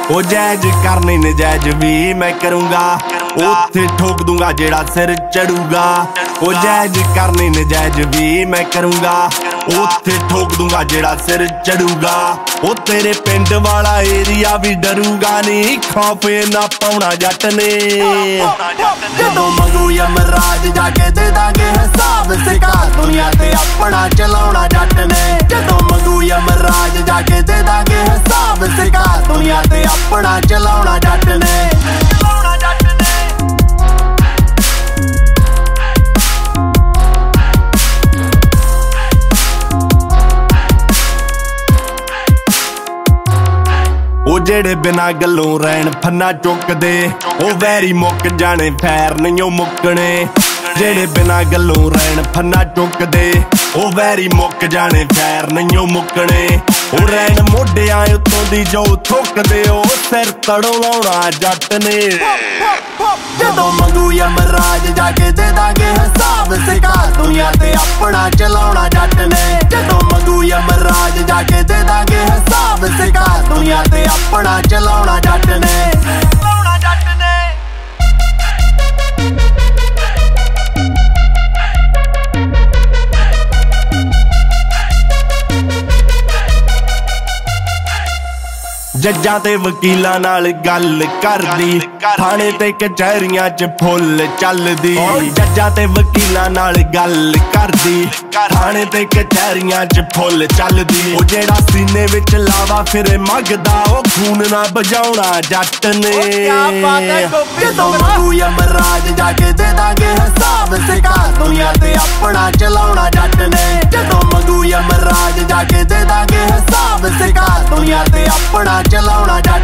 ओ जायज करने नजायज भी मैं करूंगा, उत्थे ठोक दूंगा जेड़ा सिर चढ़ूगा। ओ जायज करने नजायज भी मैं करूंगा, उत्थे ठोक दूंगा जेड़ा सिर चढ़ूगा। ओ तेरे पिंड वाला एरिया भी डरूगा नहीं, खौफ ना पाउना जट ने। जदों मंगू यमराज जाके दे दांगे हिसाब सिका, दुनिया ते अपना चलाउना जट ने। जदों मंगू यमराज जाके दे दांगे हिसाब सिका, दुनिया ते अपना चलाउना जट ने। ओ जेड़े बिना गल्लों रैन फन्ना चुकदे, ओ वैरी मुक जाने फैर नहीं मुकने। जेड़े बिना गल्लों रैन फन्ना चुकदे, ओ वैरी मुक जाने फैर नहीं मुकने। ओ रैन मोढियां उत्तों दी जो थुकदे, ओ सिर तड़ों लाउणा जट ने। जदों मंगू यमराज जाके दे दांगे हिसाब सिका, दुनिया ते अपना चलाउणा जट ने। जदों मंगू यमराज जाके दे दांगे हिसाब सिका, दुनिया ते अपना चलाउणा जट ने। जज्जां ते वकीलां नाल गल करदी, थाणे ते कचहरियां च फुल चलदी। जज्जां ते वकीलां नाल गल करदी, थाणे ते कचहरियां च फुल चलदी। ओ जेड़ा सीने विच लावा फिरे मंगदा, ओ खून ना बजाउणा जट ने। जदों मंगू यमराज जाके दे दांगे हिसाब सिका, दुनिया ते अपना चलाउणा जट ने। जदों मंगू यमराज जाके दे दांगे हिसाब सिका, दुनिया ते अपना चलाउणा जट